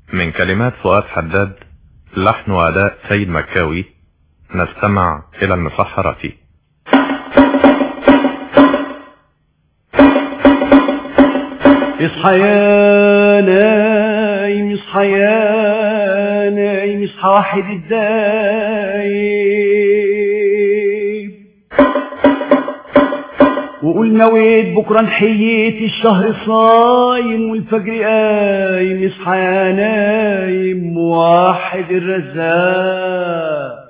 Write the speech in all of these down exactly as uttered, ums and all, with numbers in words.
من كلمات فؤاد حداد، لحن وأداء سيد مكاوي. نستمع إلى المسحرات. اصحى يا نايم، اصحى يا نايم، اصحى واحد الدايم، وقول نويت بكره نحييت الشهر صايم والفجر قايم. اصحى يا نايم واحد الرزاق،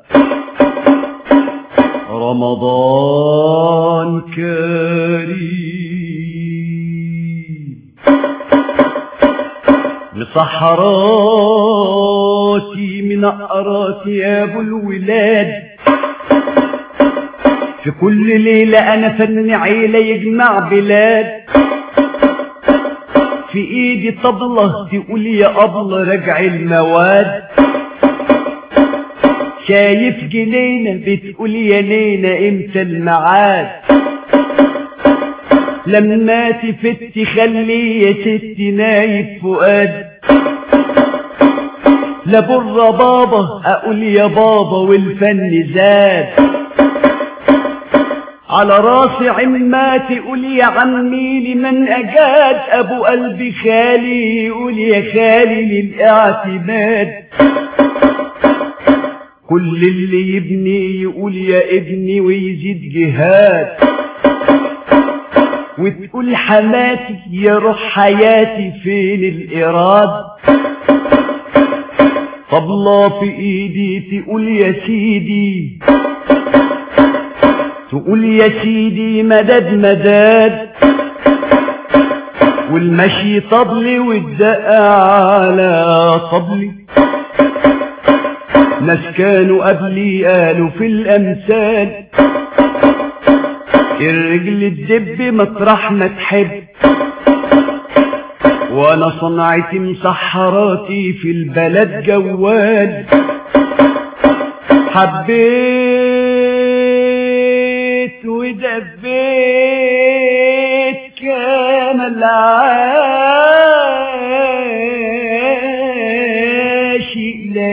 رمضان كريم. مسحراتي منقراتي يا ابو الولاد، في كل ليلة انا فن عيلة يجمع بلاد. في ايدي طبلة تقول يا أبلة رجع المواد، شايف جنينة بتقول يا نينة امتى الميعاد. لما تفتي خلي يا ستي نايف فؤاد، لا بره بابا اقول يا بابا والفن زاد. على راسي عماتي تقول يا عمي لمن اجاد، ابو قلبي خالي يقول يا خالي للاعتماد. كل اللي يبني يقول يا ابني ويزيد جهاد، وتقول حماتي يا روح حياتي فين الإراد. طبلة في ايدي تقول يا سيدي، تقول يا سيدي مدد مدد، والمشي طبلي والدق على طبلي. ناس كانوا قبلي قالوا في الأمثال، الرجل الدب مطرح ما تحب، وانا صنعتي مسحراتي في البلد جوال. حبيت ودبيت كان العاشق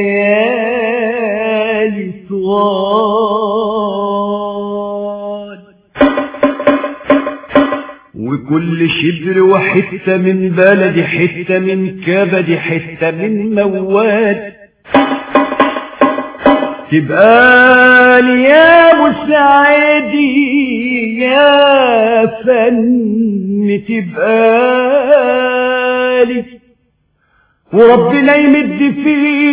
ليالي طوال، وكل شبر وحتة من بلدي، حتة من كبدي، حتة من مواد. تبقى لي يا مساعدي يا فن، تبقى لي وربنا يمد في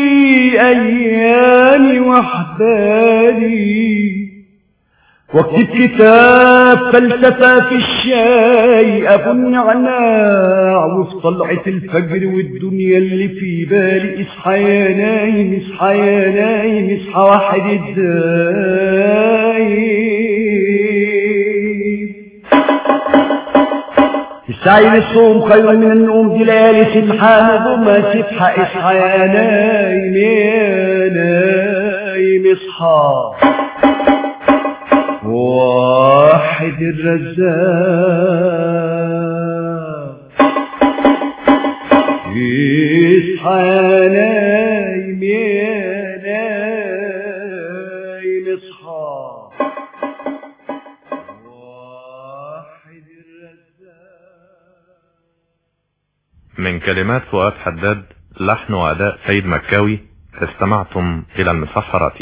ايامي وحبالي، واكتب كتاب فلسفة في الشاي ابو النعناع، وفي طلعة الفجر والدنيا اللي في بالي. اصحى يا نايم، اصحى يا نايم، اصحى واحد الدايم. السعي للصوم خير من النوم، دي ليالي سبحان وما سبحة. اصحى يا نايم يا نايم اصحى واحد الرزاق. اصحى يا نايم يا نايم اصحى واحد الرزاق. من كلمات فؤاد حداد، لحن وأداء سيد مكاوي. استمعتم إلى المسحرات.